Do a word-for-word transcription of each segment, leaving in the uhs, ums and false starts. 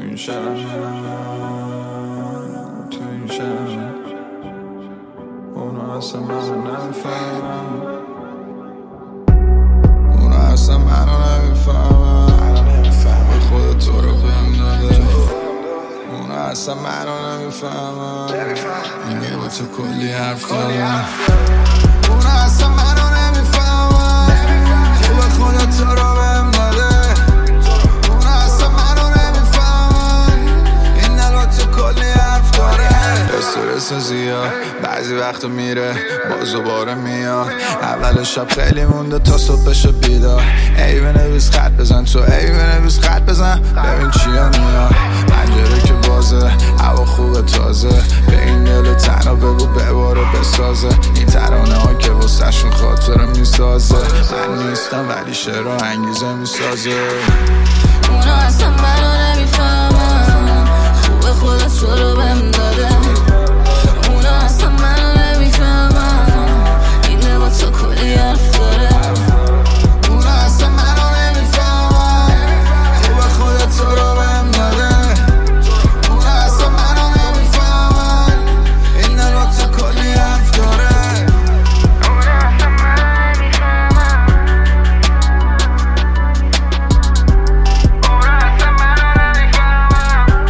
این شهر، تو این شهر اونا اصلا منو نمیفهمن، اونا اصلا منو نمیفهمن، به خود تو رو بهم داده، اونا اصلا منو نمیفهمن، میگه با تو کلی حرف دارم، اونا اصلا منو نمیفهمن که به خود تو رو بهم داده، اونا اصلا منو نمیفهمن، این دل با تو کلی حرف داره، استرس زیاد بعضی وقتا میره باز دوباره میاد، اول شب خیلی مونده تا صبح بشه بیدار، ای بنویس خط بزن تو، ای بنویس خط بزن ببین چیا میاد، پنجره که بازه هوا خوبه تازه، به این دل تنها بگو بباره بسازه، این ترانه ها که واسه شون خاطره میسازه، من نیستم ولی شعر و انگیزه میسازه، اونا اصلا منو نمیفهمن، خوبه خدا تو رو بهم داده، اونا اصلا منو نمیفهمن، این دل با تو کلی حرف داره، اونا اصلا منو نمیفهمن، خوبه خدا تو رو بهم داده، اونا اصلا منو نمیفهمن، این دل با تو کلی حرف داره، اونا اصلا منو نمیفهمن، اونا اصلا منو نمیفهمن.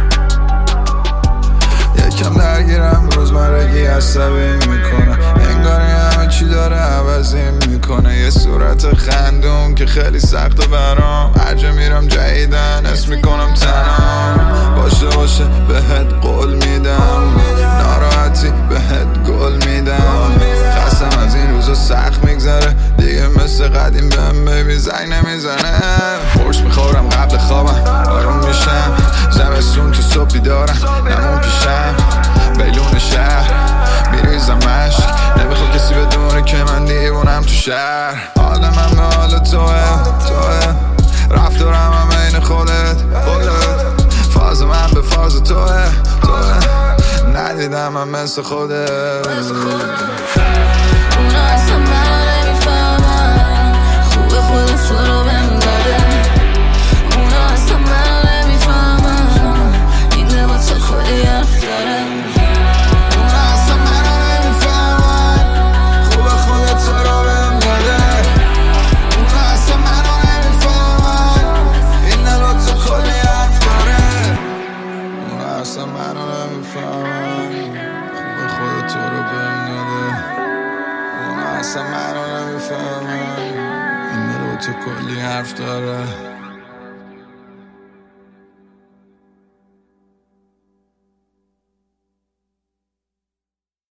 یکم درگیرم روزمرگی عصبی میکنه، انگار همه چی داره عوضی میکنه، یه صورت خندون که خیلی سخته برام، هرجا میرم جدیدن اسم میکنم تنام، باشه باشه بهت قول میدم، ناراحتی بهت گل میدم، خستم از این روزا سخت میگذره دیگه، مثل قدیم بهم بیبی زنگ نمیزنه، قرص میخورم قبل خوابم آروم میشم، زمستون تو صبح بیدارم نمون پیشم، بیلون شهر میریزم عشق، نمیخوام کسی بدونه که من دیوونم تو شهر، حال من به حال توه توه، رفتارم هم این خودت خودت، فاز من به فاز توه توه، ندیدم من مثل خودت، اونا اصلا منو نمیفهمن، خوبه خدا تو رو بهم داده، اونا اصلا منو نمیفهمن، این دل با تو کلی حرف داره، اونا اصلا منو نمیفهمن، خوبه خدا تو رو بهم داده، اونا اصلا منو نمیفهمن، این دل با تو کلی حرف داره، اونا اصلا منو نمیفهمن، خوبه خدا تو رو بهم داده، اونا اصلا منو نمیفهمن، این دل با تو کلی حرف داره.